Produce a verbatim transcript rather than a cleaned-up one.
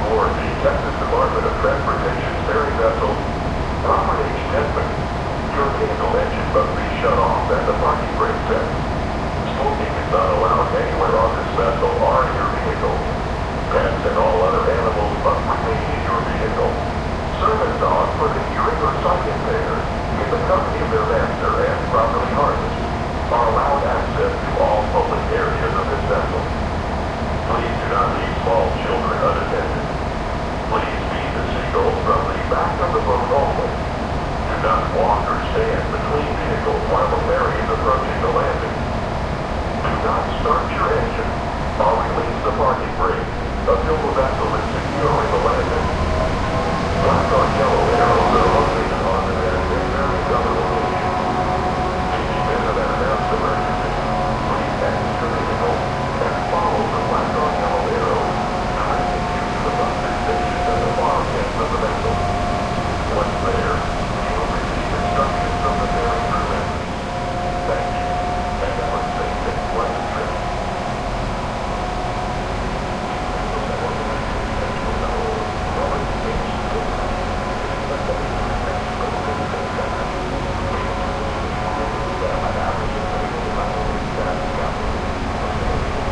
aboard the Texas Department of Transportation's ferry vessel, Robert H. Desmond, your vehicle engine must be shut off and the parking brake set. Smoking is not allowed anywhere on this vessel or in your vehicle. Pets and all other animals must remain in your vehicle. Service dogs for the hearing or sight impaired, in the company of their master and properly harnessed, are allowed access to all public areas of this vessel. Please do not leave small children unattended.